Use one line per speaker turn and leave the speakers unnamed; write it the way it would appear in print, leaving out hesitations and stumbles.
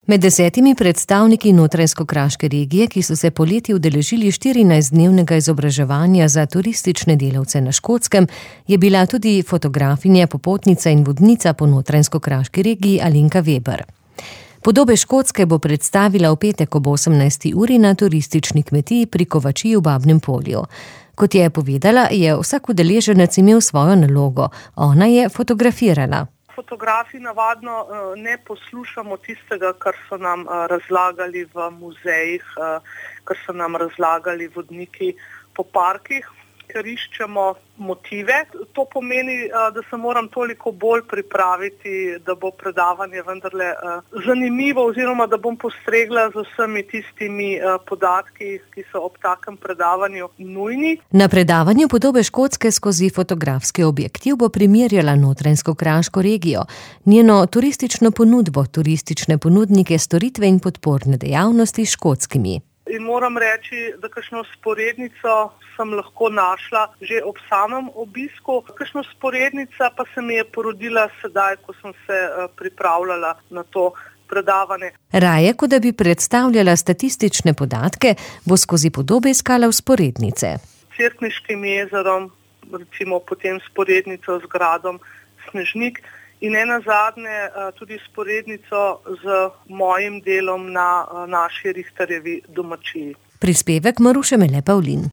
Med 10 predstavniki Notranjsko-kraške regije, ki so se poleti udeležili 14-dnevnega izobraževanja za turistične delavce na Škotskem, je bila tudi fotografinja, popotnica in vodnica po Notranjsko-kraški regiji Alenka Veber. Podobe Škotske bo predstavila v petek ob 18. uri na turistični kmetiji pri Kovačiji v Babnem Polju. Kot je povedala, je vsak udeleženec imel svojo nalogo. Ona je fotografirala.
Fotografi navadno ne poslušamo tistega, kar so nam razlagali v muzejih, kar so nam razlagali vodniki po parkih, ker iščemo motive. To pomeni, da se moram toliko bolj pripraviti, da bo predavanje vendarle zanimivo oziroma da bom postregla z vsemi tistimi podatki, ki so ob takem predavanju nujni.
Na predavanju Podobe Škotske skozi fotografski objektiv bo primerjala Notranjsko-kraško regijo, njeno turistično ponudbo, turistične ponudnike, storitve in podporne dejavnosti s škotskimi.
In moram reči, da kakšno vzporednico sem lahko našla že ob samem obisku. Kakšna vzporednica pa se mi je porodila sedaj, ko sem se pripravljala na to predavanje.
Raje, kot da bi predstavljala statistične podatke, bo skozi podobe iskala vzporednice.
Cerkniškim jezerom, recimo potem vzporednico z gradom Snežnik, in nenazadnje tudi vzporednico z mojim delom na naši Richterjevi domačiji.
Prispevek Maruše Mele Pavlin.